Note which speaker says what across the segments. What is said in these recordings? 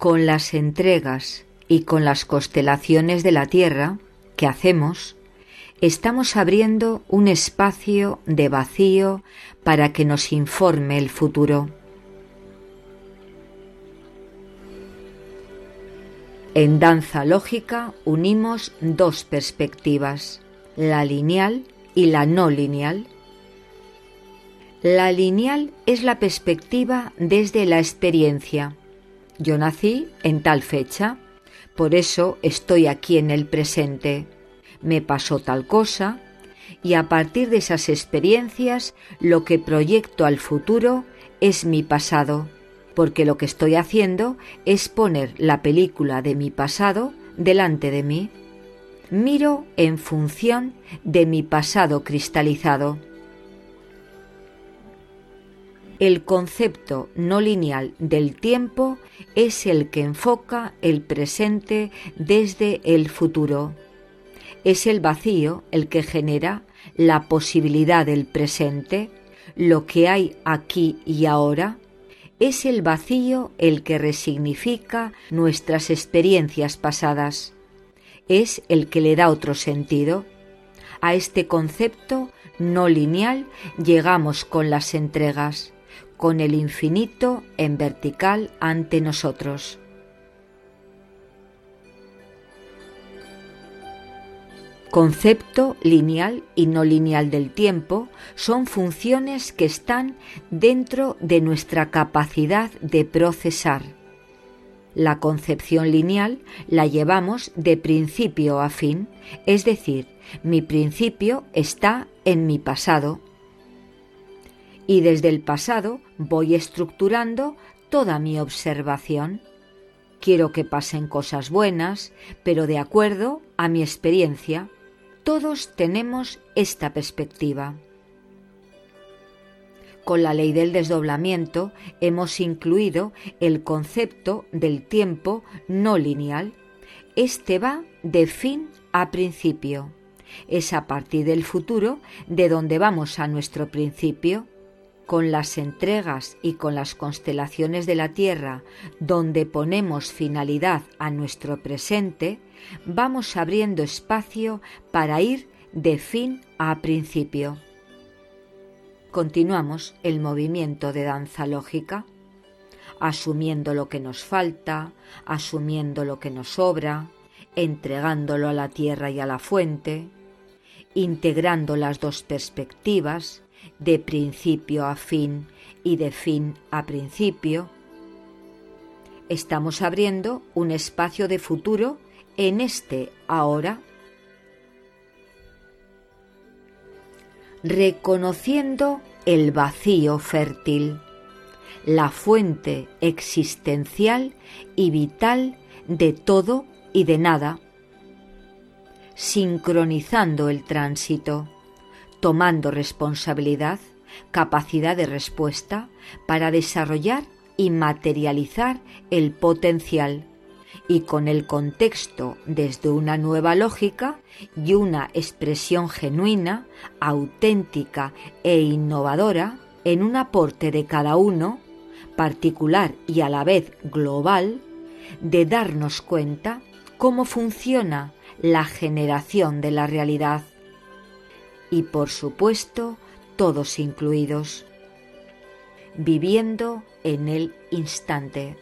Speaker 1: Con las entregas y con las constelaciones de la Tierra que hacemos, estamos abriendo un espacio de vacío para que nos informe el futuro. En danza lógica unimos dos perspectivas, la lineal y la no lineal. La lineal es la perspectiva desde la experiencia. Yo nací en tal fecha, por eso estoy aquí en el presente. Me pasó tal cosa, y a partir de esas experiencias lo que proyecto al futuro es mi pasado, porque lo que estoy haciendo es poner la película de mi pasado delante de mí. Miro en función de mi pasado cristalizado. El concepto no lineal del tiempo es el que enfoca el presente desde el futuro. Es el vacío el que genera la posibilidad del presente, lo que hay aquí y ahora. Es el vacío el que resignifica nuestras experiencias pasadas. Es el que le da otro sentido. A este concepto no lineal llegamos con las entregas, con el infinito en vertical ante nosotros. Concepto lineal y no lineal del tiempo son funciones que están dentro de nuestra capacidad de procesar. La concepción lineal la llevamos de principio a fin, es decir, mi principio está en mi pasado. Y desde el pasado voy estructurando toda mi observación. Quiero que pasen cosas buenas, pero de acuerdo a mi experiencia. Todos tenemos esta perspectiva. Con la ley del desdoblamiento hemos incluido el concepto del tiempo no lineal. Este va de fin a principio. Es a partir del futuro de donde vamos a nuestro principio. Con las entregas y con las constelaciones de la Tierra, donde ponemos finalidad a nuestro presente, vamos abriendo espacio para ir de fin a principio. Continuamos el movimiento de danza lógica, asumiendo lo que nos falta, asumiendo lo que nos sobra, entregándolo a la Tierra y a la fuente, integrando las dos perspectivas, de principio a fin y de fin a principio. Estamos abriendo un espacio de futuro en este ahora, reconociendo el vacío fértil, la fuente existencial y vital de todo y de nada, sincronizando el tránsito, tomando responsabilidad, capacidad de respuesta para desarrollar y materializar el potencial, y con el contexto desde una nueva lógica y una expresión genuina, auténtica e innovadora en un aporte de cada uno, particular y a la vez global, de darnos cuenta cómo funciona la generación de la realidad. Y por supuesto, todos incluidos, viviendo en el instante.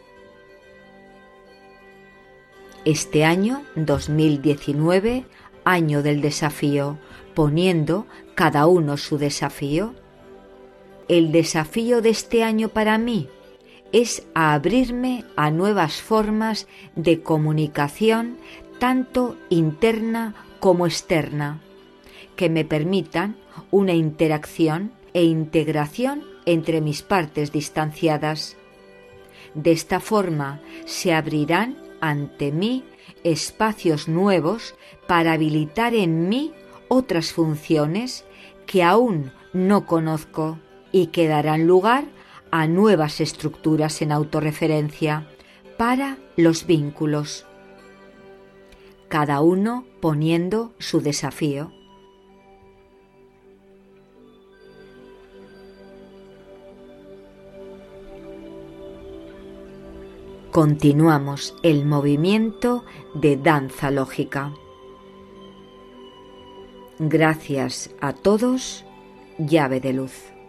Speaker 1: Este año 2019, año del desafío, poniendo cada uno su desafío. El desafío de este año para mí es a abrirme a nuevas formas de comunicación, tanto interna como externa, que me permitan una interacción e integración entre mis partes distanciadas. De esta forma se abrirán ante mí espacios nuevos para habilitar en mí otras funciones que aún no conozco y que darán lugar a nuevas estructuras en autorreferencia para los vínculos. Cada uno poniendo su desafío. Continuamos el movimiento de danza lógica. Gracias a todos, llave de luz.